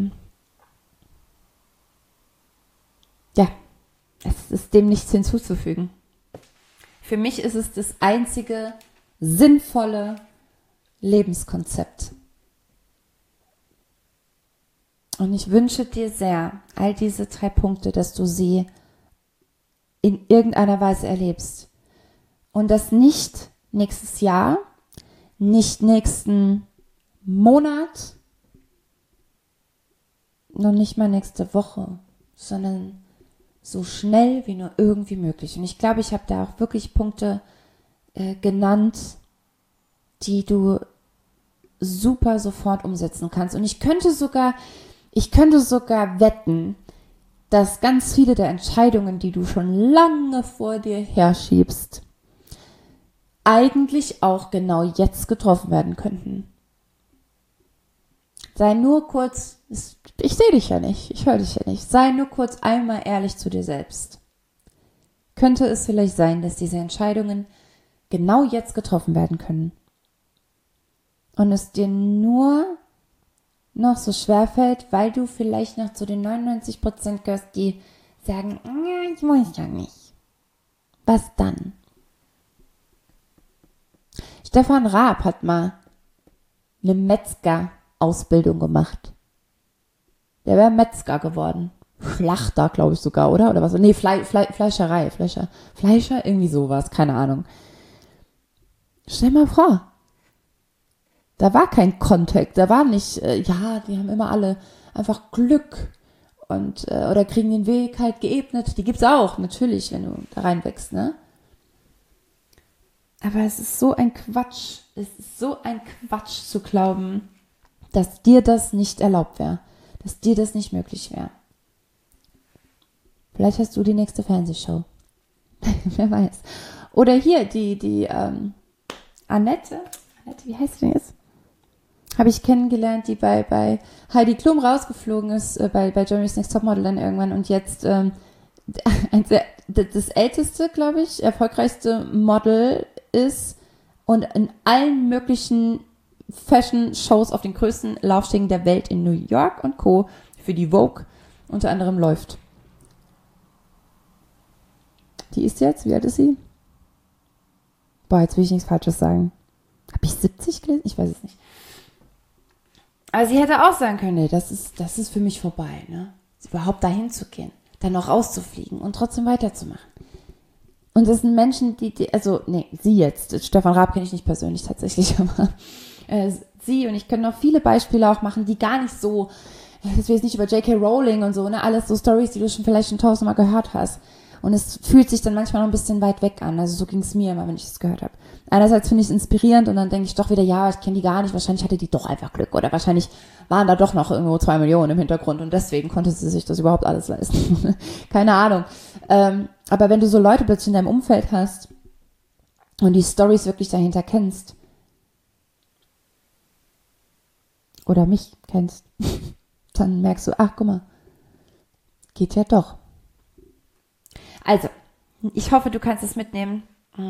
es ist dem nichts hinzuzufügen. Für mich ist es das einzige sinnvolle Lebenskonzept. Und ich wünsche dir sehr, all diese 3 Punkte, dass du sie in irgendeiner Weise erlebst. Und das nicht nächstes Jahr, nicht nächsten Monat, noch nicht mal nächste Woche, sondern so schnell wie nur irgendwie möglich. Und ich glaube, ich habe da auch wirklich Punkte genannt, die du super sofort umsetzen kannst. Und ich könnte sogar wetten, dass ganz viele der Entscheidungen, die du schon lange vor dir herschiebst, eigentlich auch genau jetzt getroffen werden könnten. Sei nur kurz, ich sehe dich ja nicht, ich höre dich ja nicht, sei nur kurz einmal ehrlich zu dir selbst. Könnte es vielleicht sein, dass diese Entscheidungen genau jetzt getroffen werden können und es dir nur noch so schwer fällt, weil du vielleicht noch zu den 99% gehörst, die sagen, ich weiß ja nicht. Was dann? Stefan Raab hat mal eine Metzger-Ausbildung gemacht. Der wäre Metzger geworden. Schlachter, glaube ich sogar, oder? Oder was? Nee, Fleischerei. Fleischer, irgendwie sowas, keine Ahnung. Stell mal vor. Da war kein Kontext, da war nicht, die haben immer alle einfach Glück und oder kriegen den Weg halt geebnet. Die gibt's auch, natürlich, wenn du da reinwächst, ne? Aber es ist so ein Quatsch, zu glauben, dass dir das nicht erlaubt wäre, dass dir das nicht möglich wäre. Vielleicht hast du die nächste Fernsehshow. Wer weiß. Oder hier, die Annette, wie heißt sie denn jetzt? Habe ich kennengelernt, die bei Heidi Klum rausgeflogen ist, bei Germany's Next Topmodel dann irgendwann und jetzt das älteste, glaube ich, erfolgreichste Model ist und in allen möglichen Fashion-Shows auf den größten Laufstegen der Welt in New York und Co. für die Vogue unter anderem läuft. Die ist jetzt, wie alt ist sie? Boah, jetzt will ich nichts Falsches sagen. Habe ich 70 gelesen? Ich weiß es nicht. Aber sie hätte auch sagen können, nee, das ist für mich vorbei, ne? Überhaupt dahin zu gehen, dann noch rauszufliegen und trotzdem weiterzumachen. Und das sind Menschen, sie jetzt, Stefan Raab kenne ich nicht persönlich tatsächlich, aber sie und ich können noch viele Beispiele auch machen, die gar nicht so, das will jetzt nicht über J.K. Rowling und so, ne, alles so Stories, die du schon vielleicht schon 1000-mal gehört hast. Und es fühlt sich dann manchmal noch ein bisschen weit weg an. Also so ging es mir immer, wenn ich das gehört habe. Einerseits finde ich es inspirierend und dann denke ich doch wieder, ja, ich kenne die gar nicht. Wahrscheinlich hatte die doch einfach Glück. Oder wahrscheinlich waren da doch noch irgendwo 2 Millionen im Hintergrund und deswegen konnte sie sich das überhaupt alles leisten. Keine Ahnung. Aber wenn du so Leute plötzlich in deinem Umfeld hast und die Storys wirklich dahinter kennst oder mich kennst, dann merkst du, ach, guck mal, geht ja doch. Also, ich hoffe, du kannst es mitnehmen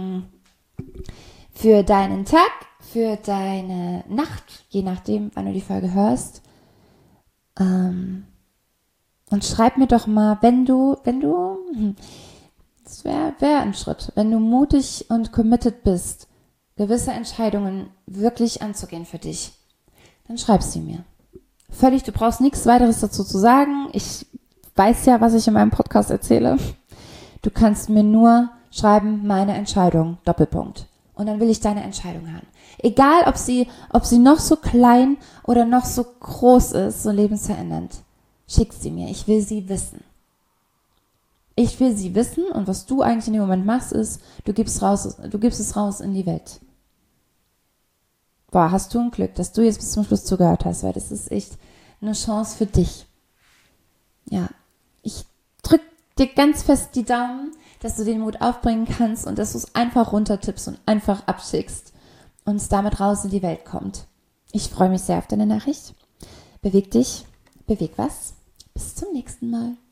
für deinen Tag, für deine Nacht, je nachdem, wann du die Folge hörst. Und schreib mir doch mal, wenn du, das wäre ein Schritt, wenn du mutig und committed bist, gewisse Entscheidungen wirklich anzugehen für dich, dann schreib sie mir. Völlig, du brauchst nichts weiteres dazu zu sagen. Ich weiß ja, was ich in meinem Podcast erzähle. Du kannst mir nur schreiben, meine Entscheidung, Doppelpunkt. Und dann will ich deine Entscheidung haben. Egal, ob sie noch so klein oder noch so groß ist, so lebensverändernd. Schick sie mir. Ich will sie wissen. Ich will sie wissen und was du eigentlich in dem Moment machst, ist, du gibst es raus in die Welt. Boah, hast du ein Glück, dass du jetzt bis zum Schluss zugehört hast, weil das ist echt eine Chance für dich. Ja, ich drück dir ganz fest die Daumen, dass du den Mut aufbringen kannst und dass du es einfach runtertippst und einfach abschickst und es damit raus in die Welt kommt. Ich freue mich sehr auf deine Nachricht. Beweg dich, beweg was. Bis zum nächsten Mal.